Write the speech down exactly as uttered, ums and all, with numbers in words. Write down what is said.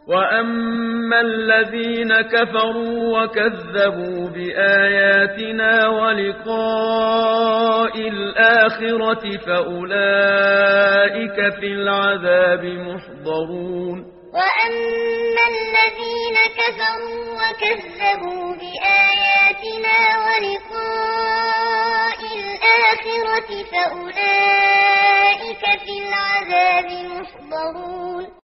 وأما الذين كفروا وكذبوا بآياتنا ولقاء الآخرة فأولئك في العذاب محضرون وأما الذين كفروا وكذبوا بآياتنا ولقاء الآخرة فأولئك في العذاب محضرون